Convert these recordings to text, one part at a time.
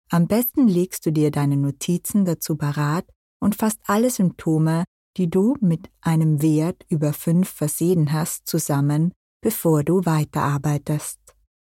Am besten legst du dir deine Notizen dazu parat und fasst alle Symptome, die du mit einem Wert über 5 versehen hast, zusammen, bevor du weiterarbeitest.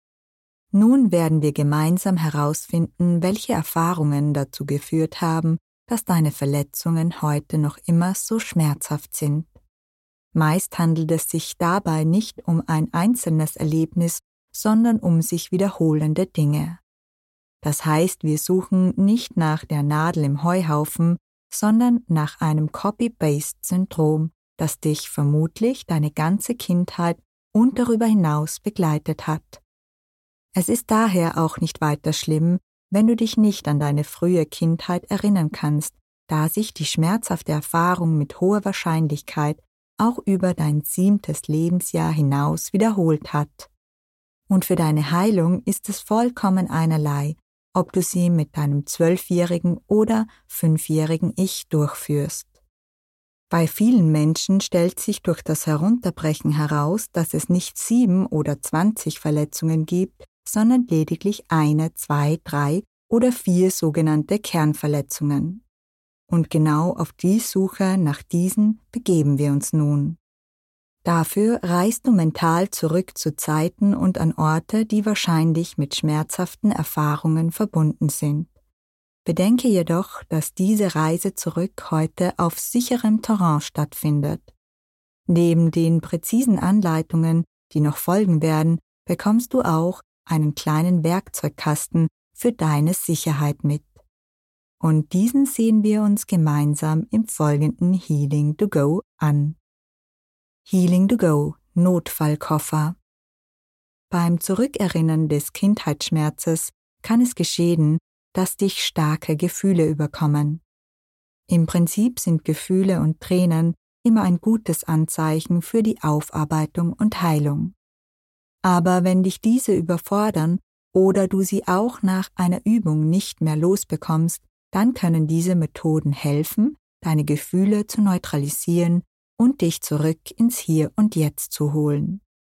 Nun werden wir gemeinsam herausfinden, welche Erfahrungen dazu geführt haben, dass deine Verletzungen heute noch immer so schmerzhaft sind. Meist handelt es sich dabei nicht um ein einzelnes Erlebnis, sondern um sich wiederholende Dinge. Das heißt, wir suchen nicht nach der Nadel im Heuhaufen, sondern nach einem Copy-Paste-Syndrom, das dich vermutlich deine ganze Kindheit und darüber hinaus begleitet hat. Es ist daher auch nicht weiter schlimm, wenn du dich nicht an deine frühe Kindheit erinnern kannst, da sich die schmerzhafte Erfahrung mit hoher Wahrscheinlichkeit auch über dein 7. Lebensjahr hinaus wiederholt hat. Und für deine Heilung ist es vollkommen einerlei, ob du sie mit deinem 12-jährigen oder 5-jährigen Ich durchführst. Bei vielen Menschen stellt sich durch das Herunterbrechen heraus, dass es nicht 7 oder 20 Verletzungen gibt, sondern lediglich 1, 2, 3 oder 4 sogenannte Kernverletzungen. Und genau auf die Suche nach diesen begeben wir uns nun. Dafür reist du mental zurück zu Zeiten und an Orte, die wahrscheinlich mit schmerzhaften Erfahrungen verbunden sind. Bedenke jedoch, dass diese Reise zurück heute auf sicherem Terrain stattfindet. Neben den präzisen Anleitungen, die noch folgen werden, bekommst du auch einen kleinen Werkzeugkasten für deine Sicherheit mit. Und diesen sehen wir uns gemeinsam im folgenden Healing to Go an. Healing to Go, Notfallkoffer. Beim Zurückerinnern des Kindheitsschmerzes kann es geschehen, dass dich starke Gefühle überkommen. Im Prinzip sind Gefühle und Tränen immer ein gutes Anzeichen für die Aufarbeitung und Heilung. Aber wenn dich diese überfordern oder du sie auch nach einer Übung nicht mehr losbekommst, dann können diese Methoden helfen, deine Gefühle zu neutralisieren und dich zurück ins Hier und Jetzt zu holen.